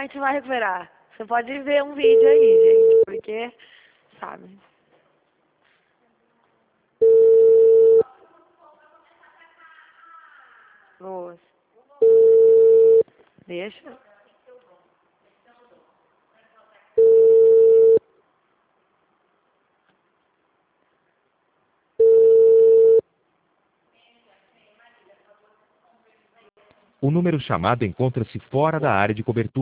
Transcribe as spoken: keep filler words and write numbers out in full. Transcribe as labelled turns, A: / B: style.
A: A gente vai recuperar. Você pode ver um vídeo aí, gente, porque, sabe. Nossa. Deixa.
B: O número chamado encontra-se fora da área de cobertura.